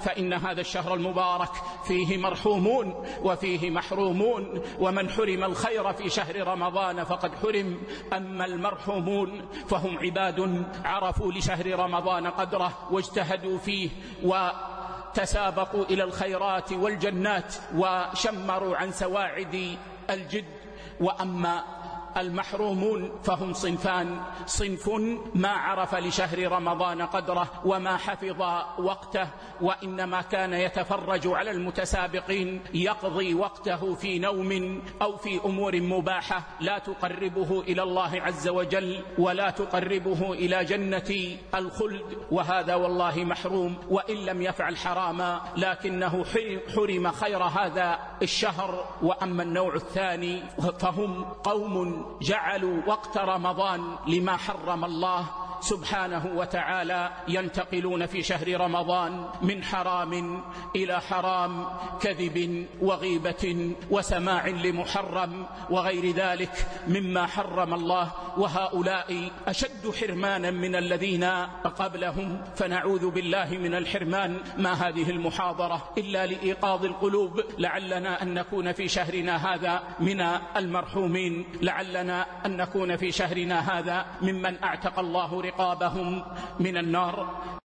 فإن هذا الشهر المبارك فيه مرحومون وفيه محرومون، ومن حرم الخير في شهر رمضان فقد حرم. أما المرحومون فهم عباد عرفوا لشهر رمضان قدره واجتهدوا فيه وتسابقوا إلى الخيرات والجنات وشمروا عن سواعد الجد. وأما المحرومون فهم صنفان: صنف ما عرف لشهر رمضان قدره وما حفظ وقته، وإنما كان يتفرج على المتسابقين، يقضي وقته في نوم أو في أمور مباحة لا تقربه إلى الله عز وجل ولا تقربه إلى جنة الخلد، وهذا والله محروم وإن لم يفعل حراما لكنه حرم خير هذا الشهر. وأما النوع الثاني فهم قوم جعلوا وقت رمضان لما حرم الله سبحانه وتعالى، ينتقلون في شهر رمضان من حرام إلى حرام، كذب وغيبة وسماع لمحرم وغير ذلك مما حرم الله، وهؤلاء أشد حرمانا من الذين قبلهم. فنعوذ بالله من الحرمان. ما هذه المحاضرة إلا لإيقاظ القلوب، لعلنا أن نكون في شهرنا هذا من المرحومين، لعلنا أن نكون في شهرنا هذا ممن أعتق الله رقابهم من النار.